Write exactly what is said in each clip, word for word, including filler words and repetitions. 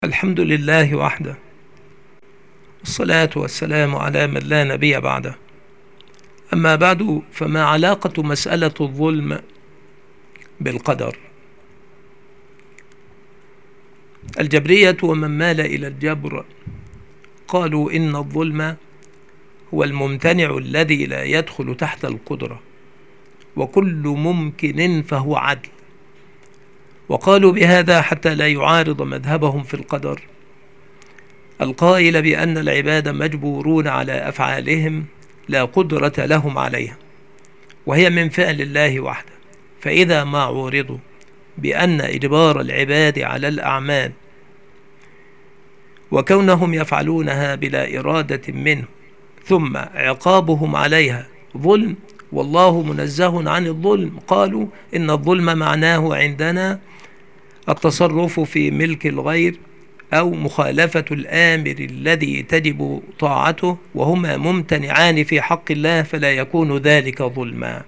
الحمد لله وحده، والصلاة والسلام على من لا نبي بعده. أما بعد، فما علاقة مسألة الظلم بالقدر؟ الجبرية ومن مال إلى الجبر قالوا إن الظلم هو الممتنع الذي لا يدخل تحت القدرة، وكل ممكن فهو عدل. وقالوا بهذا حتى لا يعارض مذهبهم في القدر القائل بأن العباد مجبورون على أفعالهم لا قدرة لهم عليها، وهي من فعل الله وحده. فإذا ما عورضوا بأن إجبار العباد على الأعمال وكونهم يفعلونها بلا إرادة منه ثم عقابهم عليها ظلم، والله منزه عن الظلم، قالوا إن الظلم معناه عندنا التصرف في ملك الغير أو مخالفة الآمر الذي تجب طاعته، وهما ممتنعان في حق الله، فلا يكون ذلك ظلما.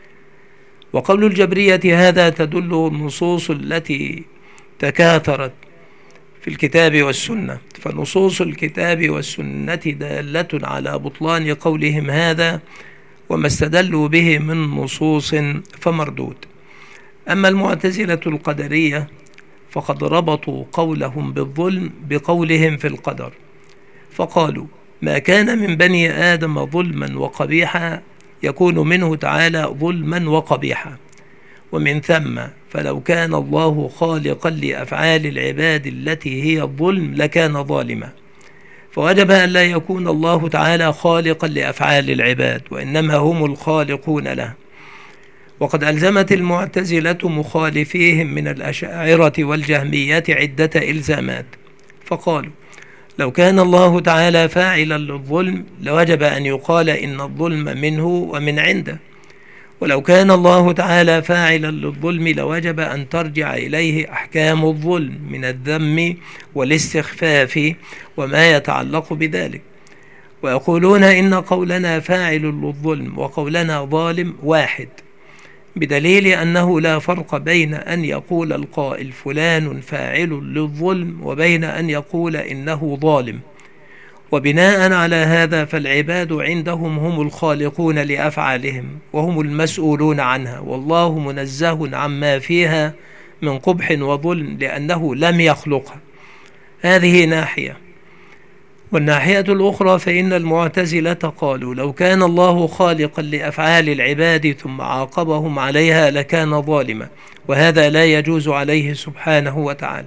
وقول الجبرية هذا تدل النصوص التي تكاثرت في الكتاب والسنة، فنصوص الكتاب والسنة دالة على بطلان قولهم هذا، وما استدلوا به من نصوص فمردود. أما المعتزلة القدرية فقد ربطوا قولهم بالظلم بقولهم في القدر، فقالوا ما كان من بني آدم ظلما وقبيحا يكون منه تعالى ظلما وقبيحا، ومن ثم فلو كان الله خالقا لأفعال العباد التي هي الظلم لكان ظالما، فوجب أن لا يكون الله تعالى خالقا لأفعال العباد، وإنما هم الخالقون له. وقد ألزمت المعتزلة مخالفيهم من الأشاعرة والجهمية عدة إلزامات، فقالوا لو كان الله تعالى فاعلا للظلم لوجب أن يقال إن الظلم منه ومن عنده، ولو كان الله تعالى فاعلا للظلم لوجب أن ترجع إليه أحكام الظلم من الذم والاستخفاف وما يتعلق بذلك. ويقولون إن قولنا فاعل للظلم وقولنا ظالم واحد، بدليل أنه لا فرق بين أن يقول القائل فلان فاعل للظلم وبين أن يقول إنه ظالم. وبناء على هذا فالعباد عندهم هم الخالقون لأفعالهم وهم المسؤولون عنها، والله منزه عما فيها من قبح وظلم لأنه لم يخلقها. هذه ناحية. والناحية الأخرى فإن المعتزلة قالوا لو كان الله خالقا لأفعال العباد ثم عاقبهم عليها لكان ظالما، وهذا لا يجوز عليه سبحانه وتعالى.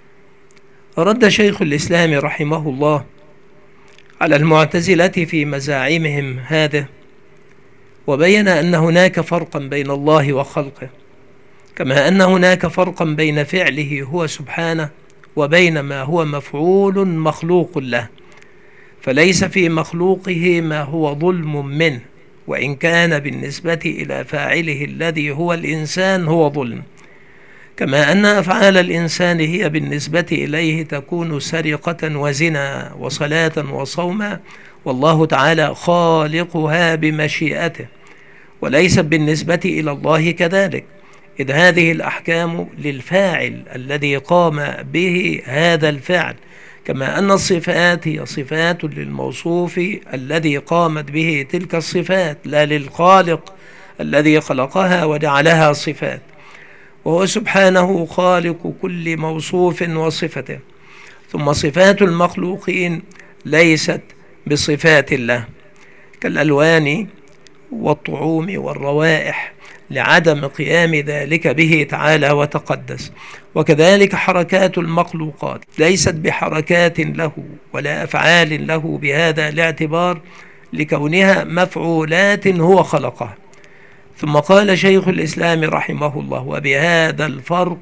رد شيخ الإسلام رحمه الله على المعتزلة في مزاعمهم هذا، وبين أن هناك فرقا بين الله وخلقه، كما أن هناك فرقا بين فعله هو سبحانه وبين ما هو مفعول مخلوق له، فليس في مخلوقه ما هو ظلم منه، وإن كان بالنسبة إلى فاعله الذي هو الإنسان هو ظلم، كما أن أفعال الإنسان هي بالنسبة إليه تكون سرقة وزنا وصلاة وصوما، والله تعالى خالقها بمشيئته، وليس بالنسبة إلى الله كذلك، إذ هذه الأحكام للفاعل الذي قام به هذا الفعل، كما أن الصفات هي صفات للموصوف الذي قامت به تلك الصفات، لا للخالق الذي خلقها وجعلها صفات، وهو سبحانه خالق كل موصوف وصفته. ثم صفات المخلوقين ليست بصفات الله كالألوان والطعوم والروائح لعدم قيام ذلك به تعالى وتقدس، وكذلك حركات المخلوقات ليست بحركات له ولا أفعال له بهذا الاعتبار لكونها مفعولات هو خلقها. ثم قال شيخ الإسلام رحمه الله وبهذا الفرق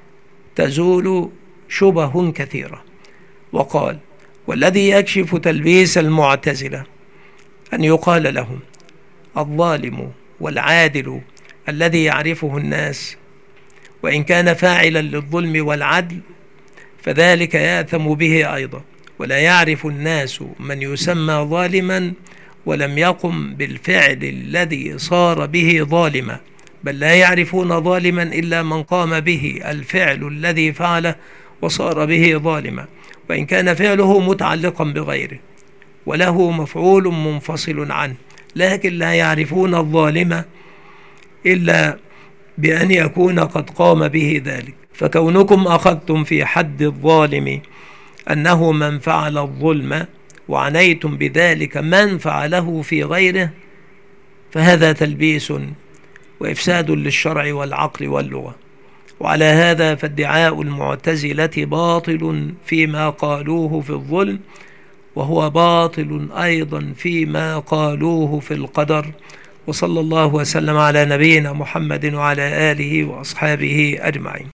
تزول شبه كثيرة، وقال والذي يكشف تلبيس المعتزلة أن يقال لهم الظالم والعادل الذي يعرفه الناس، وإن كان فاعلا للظلم والعدل فذلك يأثم به أيضا، ولا يعرف الناس من يسمى ظالما ولم يقم بالفعل الذي صار به ظالما، بل لا يعرفون ظالما إلا من قام به الفعل الذي فعله وصار به ظالما، وإن كان فعله متعلقا بغيره وله مفعول منفصل عنه، لكن لا يعرفون الظالم إلا بأن يكون قد قام به ذلك. فكونكم أخذتم في حد الظالم أنه من فعل الظلم وعنيتم بذلك من فعله في غيره، فهذا تلبيس وإفساد للشرع والعقل واللغة. وعلى هذا فادعاء المعتزلة باطل فيما قالوه في الظلم، وهو باطل أيضا فيما قالوه في القدر. وصلى الله وسلم على نبينا محمد وعلى آله وأصحابه أجمعين.